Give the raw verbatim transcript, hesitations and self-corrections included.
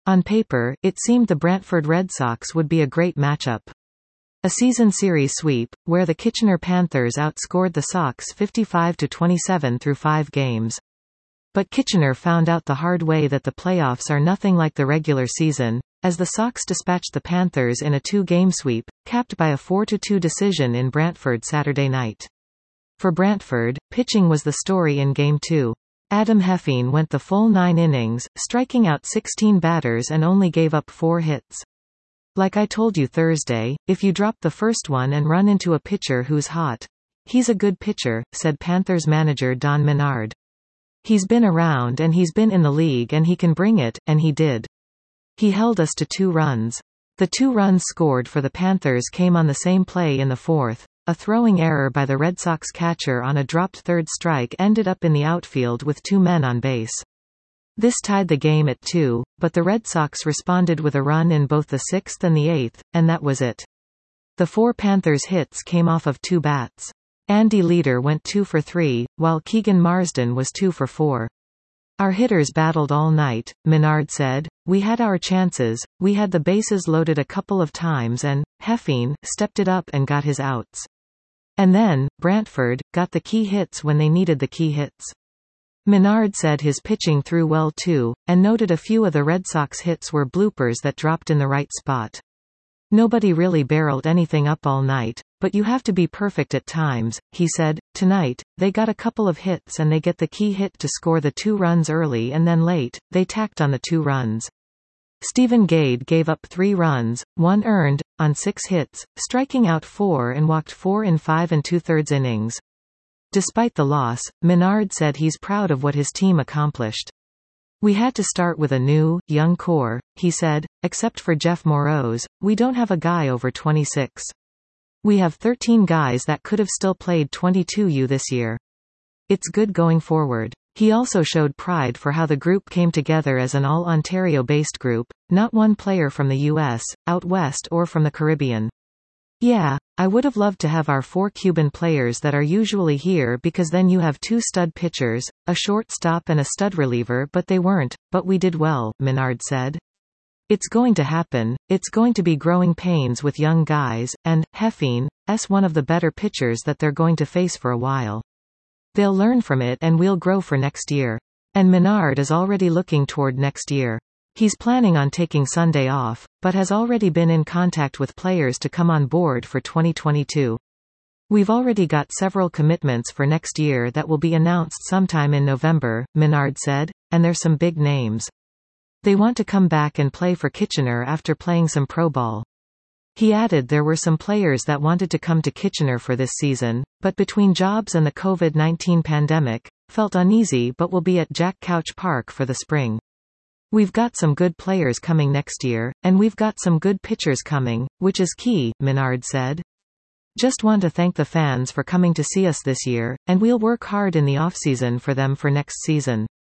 On paper, it seemed the Brantford Red Sox would be a great matchup. A season series sweep, where the Kitchener Panthers outscored the Sox fifty-five to twenty-seven through five games. But Kitchener found out the hard way that the playoffs are nothing like the regular season, as the Sox dispatched the Panthers in a two-game sweep, capped by a four to two decision in Brantford Saturday night. For Brantford, pitching was the story in Game two. Adam Heffine went the full nine innings, striking out sixteen batters and only gave up four hits. Like I told you Thursday, if you drop the first one and run into a pitcher who's hot, he's a good pitcher, said Panthers manager Don Menard. He's been around and he's been in the league and he can bring it, and he did. He held us to two runs. The two runs scored for the Panthers came on the same play in the fourth. A throwing error by the Red Sox catcher on a dropped third strike ended up in the outfield with two men on base. This tied the game at two, but the Red Sox responded with a run in both the sixth and the eighth, and that was it. The four Panthers hits came off of two bats. Andy Leader went two for three, while Keegan Marsden was two for four. Our hitters battled all night, Menard said. We had our chances, we had the bases loaded a couple of times and Heffine stepped it up and got his outs. And then, Brantford got the key hits when they needed the key hits. Menard said his pitching threw well too, and noted a few of the Red Sox hits were bloopers that dropped in the right spot. Nobody really barreled anything up all night, but you have to be perfect at times, he said. Tonight, they got a couple of hits and they get the key hit to score the two runs early and then late, they tacked on the two runs. Stephen Gade gave up three runs, one earned, on six hits, striking out four and walked four in five and two-thirds innings. Despite the loss, Menard said he's proud of what his team accomplished. We had to start with a new, young core, he said. Except for Jeff Moroz, we don't have a guy over twenty-six. We have thirteen guys that could have still played twenty-two U this year. It's good going forward. He also showed pride for how the group came together as an all-Ontario-based group, not one player from the U S, out west or from the Caribbean. Yeah, I would have loved to have our four Cuban players that are usually here because then you have two stud pitchers, a shortstop and a stud reliever, but they weren't, but we did well, Menard said. It's going to happen, it's going to be growing pains with young guys, and Heffine is one of the better pitchers that they're going to face for a while. They'll learn from it and we'll grow for next year. And Menard is already looking toward next year. He's planning on taking Sunday off, but has already been in contact with players to come on board for twenty twenty-two. We've already got several commitments for next year that will be announced sometime in November, Menard said, and there's some big names. They want to come back and play for Kitchener after playing some pro ball. He added there were some players that wanted to come to Kitchener for this season, but between jobs and the COVID nineteen pandemic, felt uneasy but will be at Jack Couch Park for the spring. We've got some good players coming next year, and we've got some good pitchers coming, which is key, Menard said. Just want to thank the fans for coming to see us this year, and we'll work hard in the offseason for them for next season.